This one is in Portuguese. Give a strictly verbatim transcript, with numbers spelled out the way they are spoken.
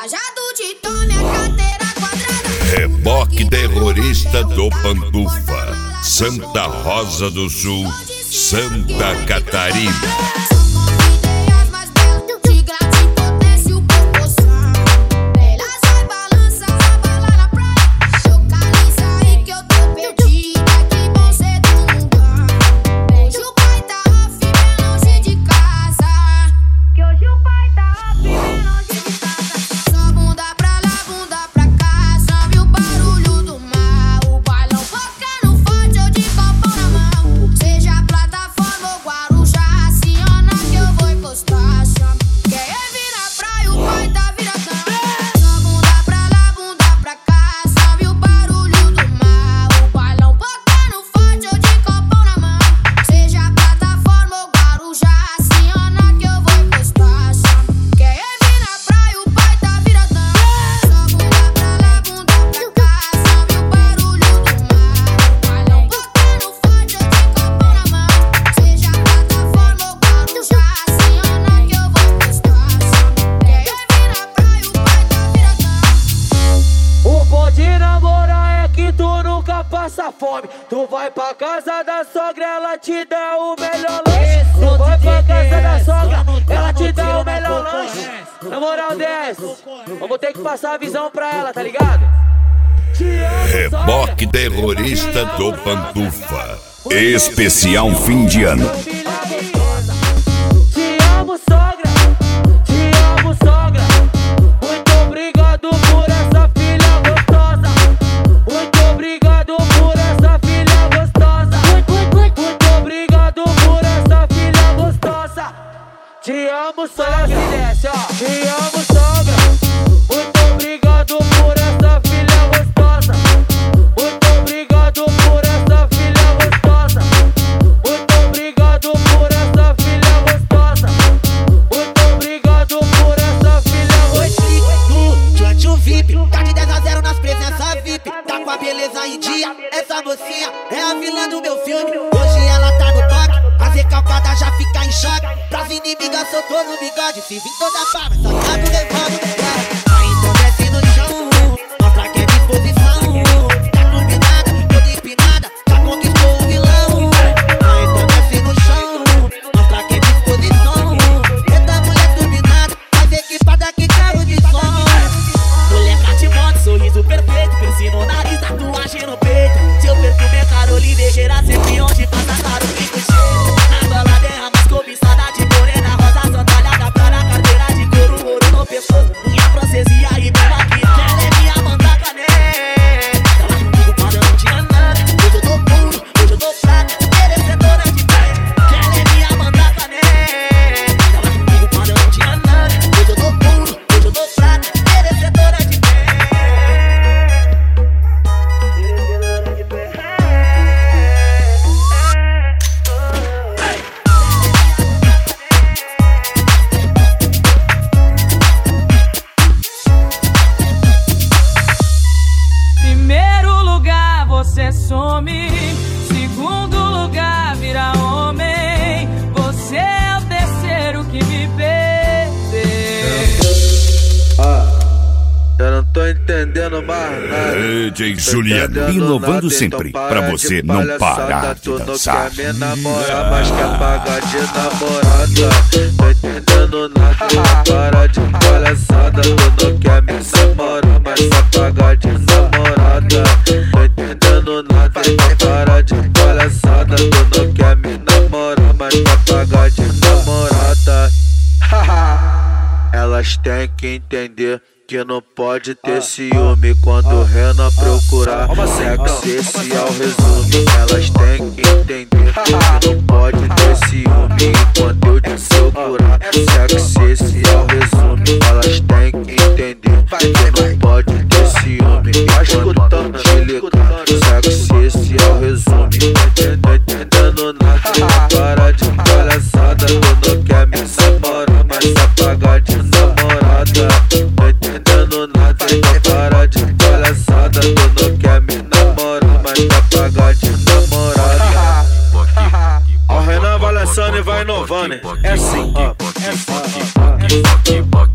Cajado de tome a carteira quadrada. Reboque terrorista do Pantufa, Santa Rosa do Sul, Santa Catarina. Passa fome, tu vai pra casa da sogra, ela te dá o melhor lanche. Tu vai pra casa da sogra, ela te dá o melhor lanche. Na moral dessa, vamos ter que passar a visão pra ela, tá ligado? Reboque terrorista do Pantufa, especial fim de ano. Te amo, sogra, te amo, sogra. Muito obrigado por essa filha gostosa. Muito obrigado por essa filha gostosa. Muito, muito, muito obrigado por essa filha gostosa. Te amo, sogra. Te amo, sogra. Muito obrigado por essa filha gostosa. Muito obrigado por essa filha gostosa. Muito obrigado por essa filha gostosa. Muito obrigado por essa filha gostosa. Joante o V I P, tá de dez a zero nas presenças V I P. Tá com a beleza em dia, essa mocinha é a vilã do meu filme. Hoje ela tá no toque, as recalcadas já fica em choque. Pras inimigas soltou no bigode, se vir toda fama, só tá do levando. Aí então desce no chão, mostra que é disposição. Tá turbinada, toda empinada, já conquistou o vilão. Aí então desce no chão, mostra que é disposição. Essa mulher turbinada, mais equipada que carro de som. Mulher cativante, sorriso perfeito, piercing no nariz, tatuagem no peito. Seu perfume é Carolina Herrera, sempre onde passa caro e clichê. Na balada é a mais cobiçada de morena, rosa sandália, cara, carteira de couro, ouro no pescoço, unha francesa e aí bem maquiada. Ela é minha mandacané. Tava comigo quando eu não tinha nada. Hoje eu tô puro, hoje eu tô fraca, merecedora de pé. Ela é minha mandacané. Tava comigo quando eu não tinha nada. Hoje eu tô puro, hoje eu tô fraca, merecedora de pé. Primeiro lugar, você some. Segundo lugar, vira homem. Você é o terceiro que me perdeu. Ah, eu não tô entendendo mais nada. D J Juliano, inovando sempre, pra você não parar de dançar. Quer me namorar, mas quer pagar de namorada. Tô entendendo nada, não para de palhaçada. Tu não quer me namorar, mas só pagar de namorada. Tô entendendo nada, não para de palhaçada. Tu não quer me namorar, mas só pagar de namorada. Elas têm que entender que não pode ter ciúme quando o Renan procurar sexo, esse é o resumo. Elas têm que entender que não pode ter ciúme enquanto eu te segurar sexo, esse é o resumo. Elas têm que entender que não pode ter ciúme enquanto eu te ligar sexo, esse é o resumo. Tô entendendo nada, para de palhaçada. Tu não quer me namorar, mas só pagar de namorada. Tô entendendo nada, para de palhaçada. Tu não quer me namorar, mas só pagar de namorada. O Renan vai lançando e vai inovando. É assim, ó. É assim, ó.